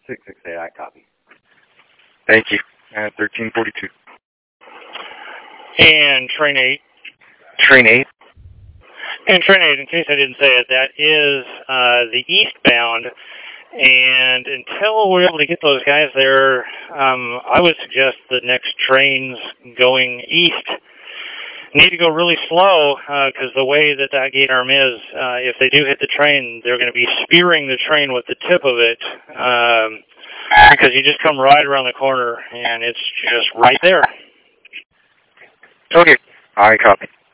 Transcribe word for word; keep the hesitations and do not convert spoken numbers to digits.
six six eight, I copy. Thank you. Uh, thirteen forty-two. And train eight. Train eight. And train eight, in case I didn't say it, that is uh, the eastbound. And until we're able to get those guys there, um, I would suggest the next trains going east need to go really slow, because uh, the way that that gate arm is, uh, if they do hit the train, they're going to be spearing the train with the tip of it, um, because you just come right around the corner, and it's just right there. Okay. I copy.